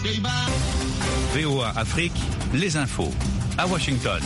VOA Afrique, les infos à Washington.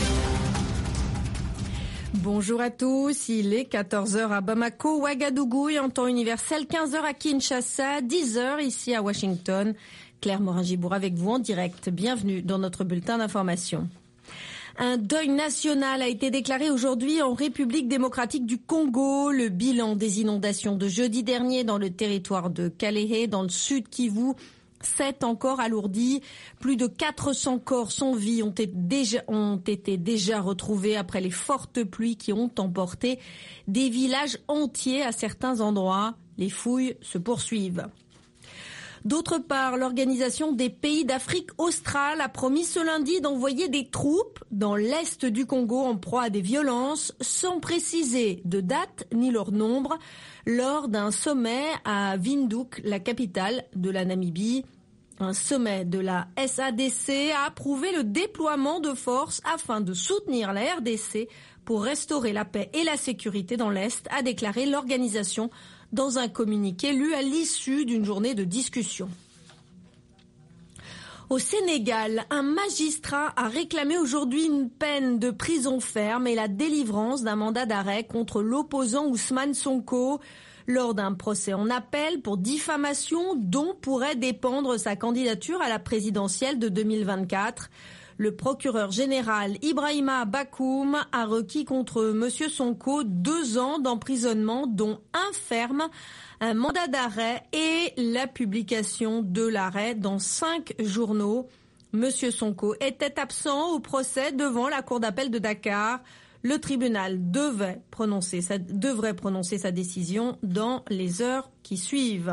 Bonjour à tous, il est 14h à Bamako, Ouagadougou et en temps universel, 15h à Kinshasa, 10h ici à Washington. Claire Morin-Gibour avec vous en direct. Bienvenue dans notre bulletin d'information. Un deuil national a été déclaré aujourd'hui en République démocratique du Congo. Le bilan des inondations de jeudi dernier dans le territoire de Kalehe, dans le sud Kivu, s'est encore alourdi. Plus de 400 corps sans vie ont été déjà retrouvés après les fortes pluies qui ont emporté des villages entiers à certains endroits. Les fouilles se poursuivent. D'autre part, l'Organisation des pays d'Afrique australe a promis ce lundi d'envoyer des troupes dans l'est du Congo en proie à des violences, sans préciser de date ni leur nombre, lors d'un sommet à Windhoek, la capitale de la Namibie. Un sommet de la SADC a approuvé le déploiement de forces afin de soutenir la RDC pour restaurer la paix et la sécurité dans l'Est, a déclaré l'organisation dans un communiqué lu à l'issue d'une journée de discussion. Au Sénégal, un magistrat a réclamé aujourd'hui une peine de prison ferme et la délivrance d'un mandat d'arrêt contre l'opposant Ousmane Sonko lors d'un procès en appel pour diffamation dont pourrait dépendre sa candidature à la présidentielle de 2024. Le procureur général Ibrahima Bakoum a requis contre M. Sonko 2 ans d'emprisonnement, dont un ferme, un mandat d'arrêt et la publication de l'arrêt dans 5 journaux. M. Sonko était absent au procès devant la cour d'appel de Dakar. Le tribunal devrait prononcer sa décision dans les heures qui suivent.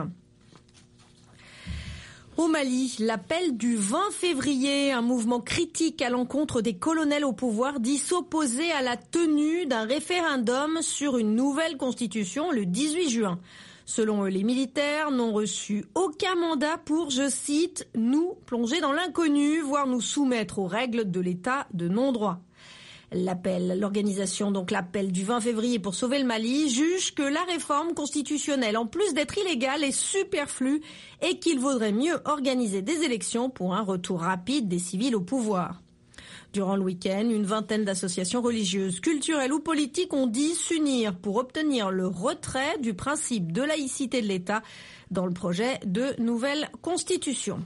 Au Mali, l'appel du 20 février, un mouvement critique à l'encontre des colonels au pouvoir, dit s'opposer à la tenue d'un référendum sur une nouvelle constitution le 18 juin. Selon eux, les militaires n'ont reçu aucun mandat pour, je cite, « nous plonger dans l'inconnu, voire nous soumettre aux règles de l'état de non-droit ». L'organisation l'appel du 20 février pour sauver le Mali juge que la réforme constitutionnelle, en plus d'être illégale, est superflue et qu'il vaudrait mieux organiser des élections pour un retour rapide des civils au pouvoir. Durant le week-end, une vingtaine d'associations religieuses, culturelles ou politiques ont dit s'unir pour obtenir le retrait du principe de laïcité de l'État dans le projet de nouvelle constitution.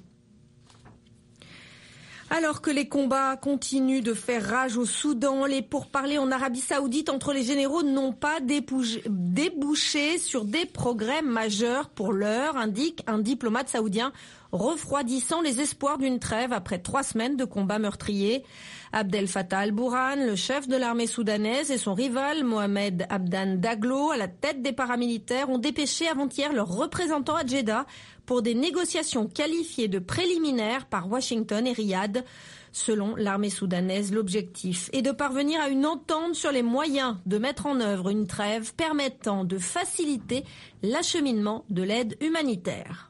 Alors que les combats continuent de faire rage au Soudan, les pourparlers en Arabie Saoudite entre les généraux n'ont pas débouché sur des progrès majeurs pour l'heure, indique un diplomate saoudien, refroidissant les espoirs d'une trêve après 3 semaines de combats meurtriers. Abdel Fattah al-Burhan, le chef de l'armée soudanaise, et son rival Mohamed Abdan Daglo, à la tête des paramilitaires, ont dépêché avant-hier leurs représentants à Jeddah pour des négociations qualifiées de préliminaires par Washington et Riyad. Selon l'armée soudanaise, l'objectif est de parvenir à une entente sur les moyens de mettre en œuvre une trêve permettant de faciliter l'acheminement de l'aide humanitaire.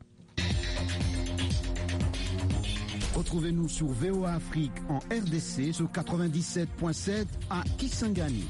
Retrouvez-nous sur VOA Afrique en RDC sur 97.7 à Kisangani.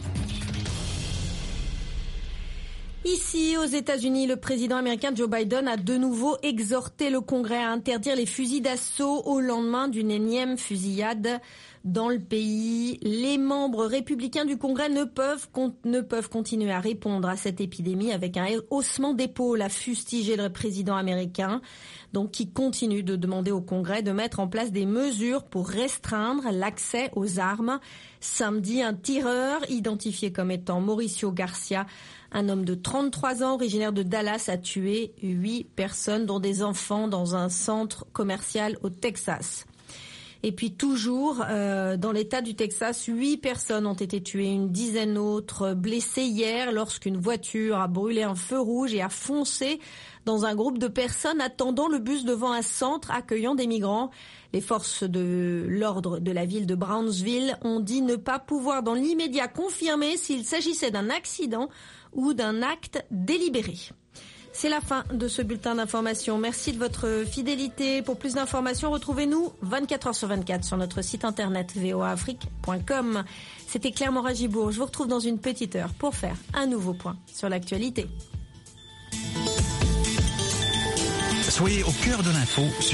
Ici, aux États-Unis, le président américain Joe Biden a de nouveau exhorté le Congrès à interdire les fusils d'assaut au lendemain d'une énième fusillade dans le pays. Les membres républicains du Congrès ne peuvent continuer à répondre à cette épidémie avec un haussement d'épaule, a fustigé le président américain, qui continue de demander au Congrès de mettre en place des mesures pour restreindre l'accès aux armes. Samedi, un tireur identifié comme étant Mauricio Garcia, un homme de 33 ans originaire de Dallas, a tué 8 personnes, dont des enfants, dans un centre commercial au Texas. Et puis toujours dans l'État du Texas, 8 personnes ont été tuées, une dizaine d'autres blessées hier lorsqu'une voiture a brûlé un feu rouge et a foncé dans un groupe de personnes attendant le bus devant un centre accueillant des migrants. Les forces de l'ordre de la ville de Brownsville ont dit ne pas pouvoir dans l'immédiat confirmer s'il s'agissait d'un accident ou d'un acte délibéré. C'est la fin de ce bulletin d'information. Merci de votre fidélité. Pour plus d'informations, retrouvez-nous 24h/24 sur notre site internet voaafrique.com. C'était Claire Morin-Gibour. Je vous retrouve dans une petite heure pour faire un nouveau point sur l'actualité. Soyez au cœur de l'info.